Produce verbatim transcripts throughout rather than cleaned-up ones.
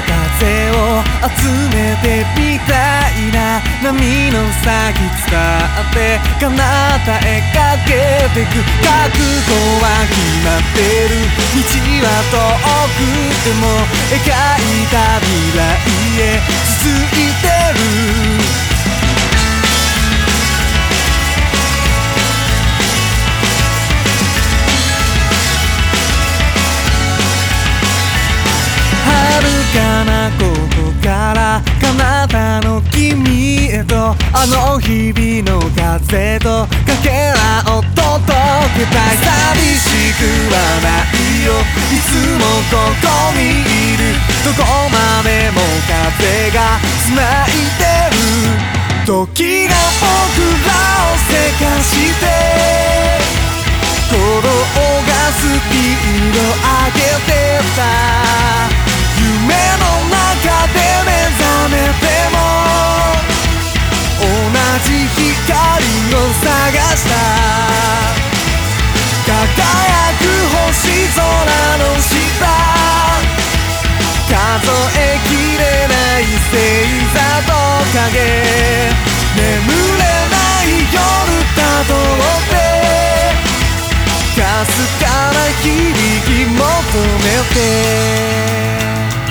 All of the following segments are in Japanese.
風を集めてみたいな。波の先伝って彼方へかけてく。覚悟は決まってる。道は遠くても描いた未来へ続いてる。遥かなここから彼方の君へと、あの日々の風とかけらを届けたい。寂しくはないよ、いつもここにいる。どこまでも風が繋いでる。時が僕らをせかして鼓動がスピード上げてた。夢の中で目覚めても同じ光を探した。輝く星空の下、数えきれない星座と影、眠れない夜たどってかすかな響き求めて。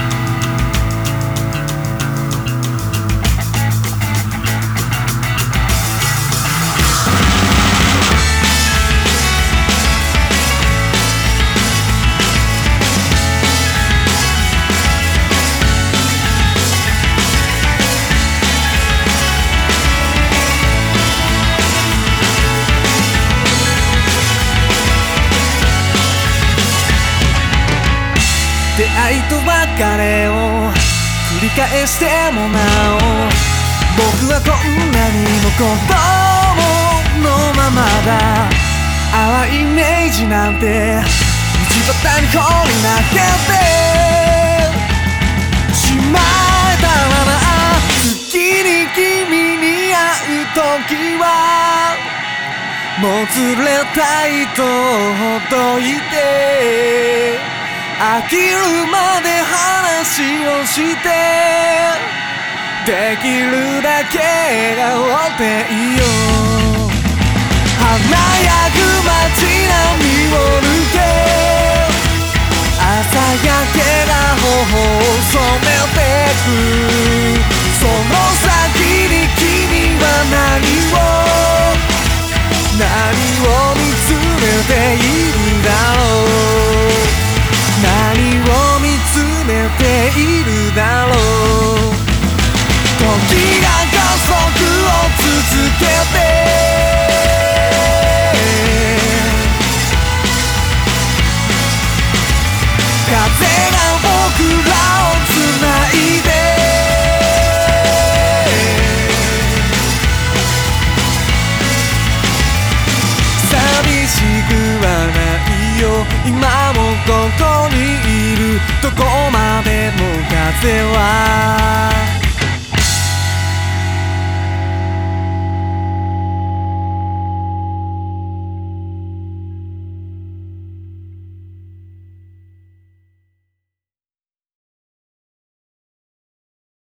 出会いと別れを繰り返してもなお、僕はこんなにも子供のままだ。淡いイメージなんて道端に放り投げてしまえたらな。月に君に会う時はもつれた糸をほどいて、飽きるまで話をしてできるだけ笑顔でいいよ。華やぐ街並みを抜け朝焼けが頬を染めてく。その先に君は何を何を見つめているだろう。何を見つめているだろう。時が加速を続けて風が僕らを繋いで寂しくはないよ、今もここにいる。どこまでも風は